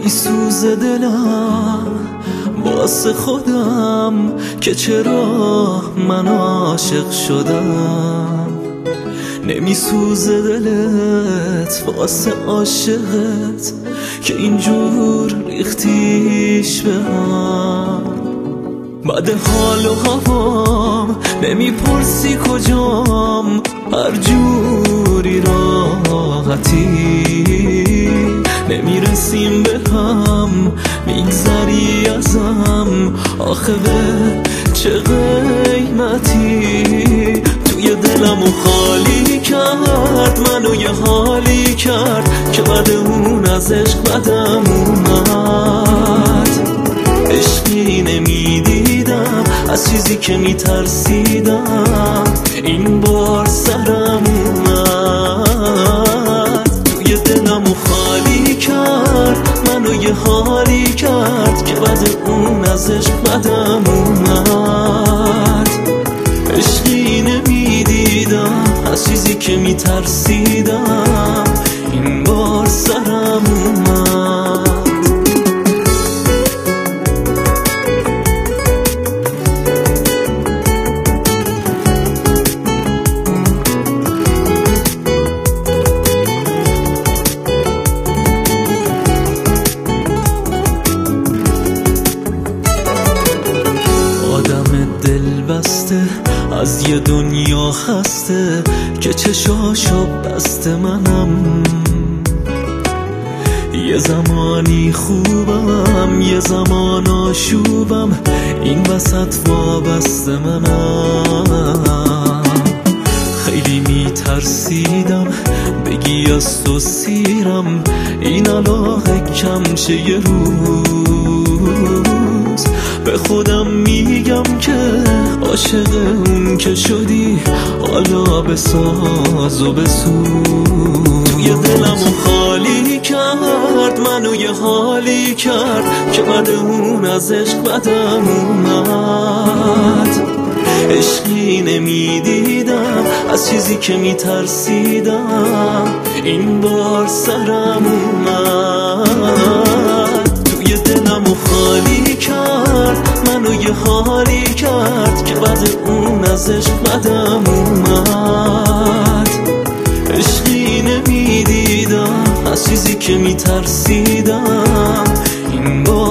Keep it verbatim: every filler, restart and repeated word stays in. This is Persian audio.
نمیسوزه دلم واسه خودم که چرا من عاشق شدم. نمیسوزه دلت واسه عاشقت که اینجور ریختیش به هم. بعد حال و هوام نمیپرسی کجام، هر جوری راحتی نمیرسیم به هم، میگذری ازم آخه به چه قیمتی. توی دلمو خالی کرد، منو یه حالی کرد که بعد اون از عشق بدم اومد. عشقی نمیدیدم از چیزی که میترسیدم، این بار سرم اومد. توی دلمو خالی کرد، منو یه حالی کرد که بعد اون از عشق بدم اومد. عشقی نمیدیدم از چیزی که میترسیدم، این بار سرم اومد. بسته از یه دنیا خسته که چشاشو بسته منم. یه زمانی خوبم یه زمان آشوبم، این وسط وابسته منم. خیلی میترسیدم بگی از تو سیرم، این علاقه کم چه یه روز. به خودم میگم که عاشق اون که شدی، حالا بساز و بسوز. توی دلمو خالی کرد، منو یه حالی کرد که بعد اون از عشق بدم اومد. عشقی نمیدیدم از چیزی که میترسیدم، این بار سرم اومد. توی دلمو خالی کرد، منو یه حالی کرد که بعد اون از عشق بدم اومد. عشقی نمیدیدم از چیزی که میترسیدم، این بار